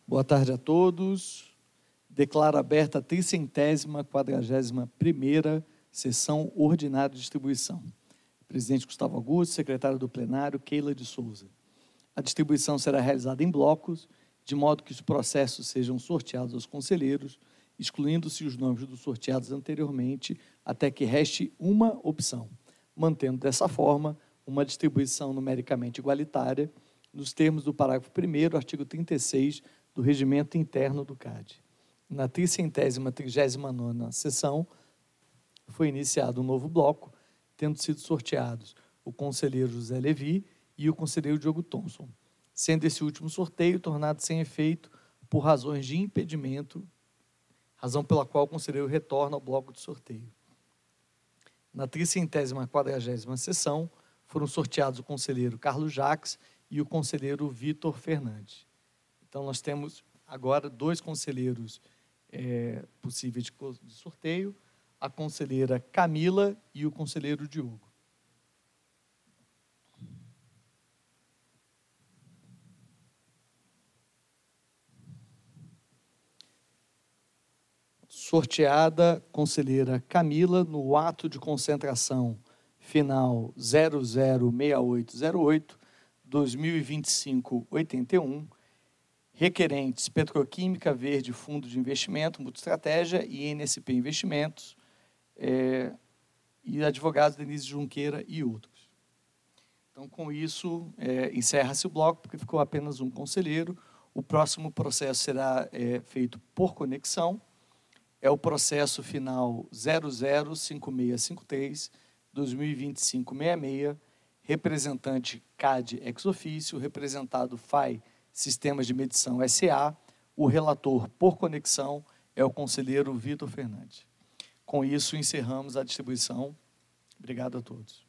Boa tarde a todos. Declaro aberta a 341ª sessão ordinária de distribuição. Presidente Gustavo Augusto, secretário do plenário, Keila de Souza. A distribuição será realizada em blocos, de modo que os processos sejam sorteados aos conselheiros, excluindo-se os nomes dos sorteados anteriormente, até que reste uma opção, mantendo dessa forma uma distribuição numericamente igualitária, nos termos do parágrafo 1º, artigo 36 do Regimento Interno do CAD. Na 339ª sessão, foi iniciado um novo bloco, tendo sido sorteados o conselheiro José Levi e o conselheiro Diogo Thomson, sendo esse último sorteio tornado sem efeito por razões de impedimento, razão pela qual o conselheiro retorna ao bloco de sorteio. Na 340ª sessão, foram sorteados o conselheiro Carlos Jacques e o conselheiro Vitor Fernandes. Então, nós temos agora dois conselheiros possíveis de sorteio, a conselheira Camila e o conselheiro Diogo. Sorteada conselheira Camila no ato de concentração final 006808, 2025-81, requerentes Petroquímica Verde Fundo de Investimento, Multiestratégia e NSP Investimentos, e advogados Denise Junqueira e outros. Então, com isso, encerra-se o bloco, porque ficou apenas um conselheiro. O próximo processo será feito por conexão. É o processo final 005653, 2025-66, representante CAD ex officio, representado FAI Sistemas de Medição S.A., o relator por conexão é o conselheiro Vitor Fernandes. Com isso, encerramos a distribuição. Obrigado a todos.